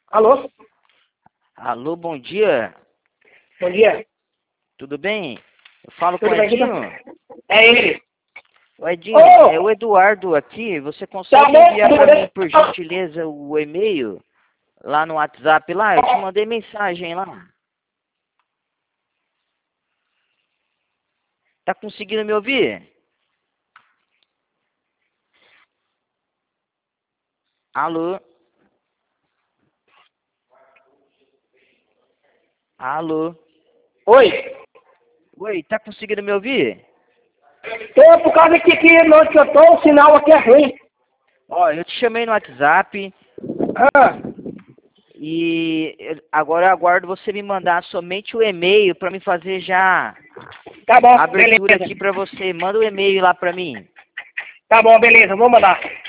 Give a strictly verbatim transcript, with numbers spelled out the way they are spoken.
Alô? Alô, bom dia. Bom dia. Tudo bem? Eu falo Tudo com o bem? Edinho. É ele. O Edinho, Ô! é o Eduardo aqui. Você Tá consegue bom, enviar tudo para bem? mim, por gentileza, o e-mail lá no WhatsApp lá? Eu te mandei mensagem lá. Tá conseguindo me ouvir? Alô? Alô? Oi. Oi, tá conseguindo me ouvir? Tô por causa que aqui onde eu tô, o sinal aqui é ruim. Ó, eu te chamei no WhatsApp Ah, e eu- agora eu aguardo você me mandar somente o e-mail para me fazer já tá bom, a abertura beleza. aqui para você. Manda o e-mail lá para mim. Tá bom, beleza, vou mandar.